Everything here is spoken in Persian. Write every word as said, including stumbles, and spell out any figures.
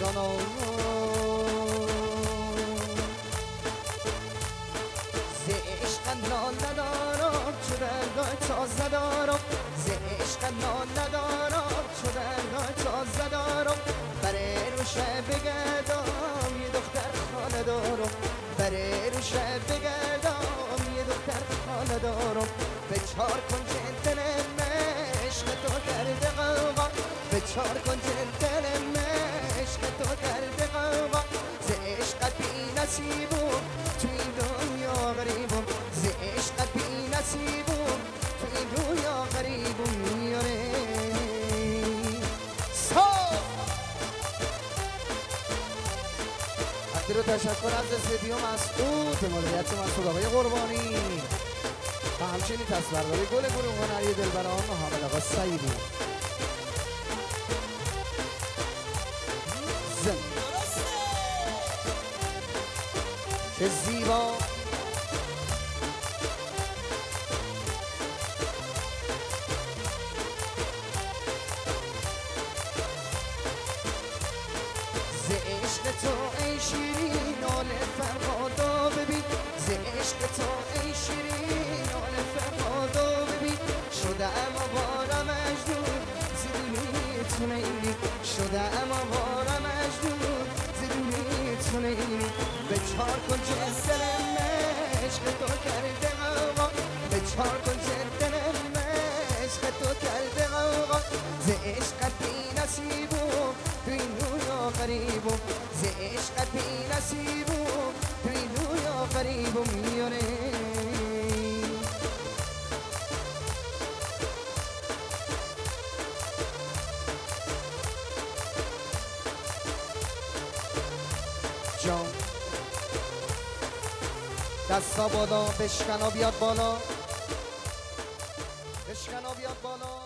جانم ز عشق نان ندارم چو درگاه تازه دارم ز عشق نان ندارم چو درگاه تازه دارم برای روشه بگردم یه دختر خانه دارم برای روشه بگردم یه دختر خانه دارم به چار کن که دلم عشق تو کرده غوغا به چار کن که دلم عشق تو کرده غوغا ز عشق بی نصیبم تو این دنیا غریبم ز عشق بی نصیبم تو این دنیا غریبم میاره رو تشکر از استودیو مسعود مدیریت مسعود آقای قربانی و همچنین تصویرداری گل گروه هنری دلبران حامد آقا سعیدی زن چه زیبا ز عشق تو ای شیرین نال فرهادا ببین ز عشق تو ای شیرین نال فرهادا ببین شده اما بارا مجنون زدونی تو نیلی شده اما بارا مجنون زدونی تو نیلی به چار کن که دلم عشق تو کرده غوغا به چار کن که دلم عشق تو کرده غوغا ز عشق بی نصیبم تو این دنیا غریبم ز عشق بی نصیبم تو این دنیا غریبم میاره جان دستا بالا بشکن و بیاد بالا بشکن و بیاد بالا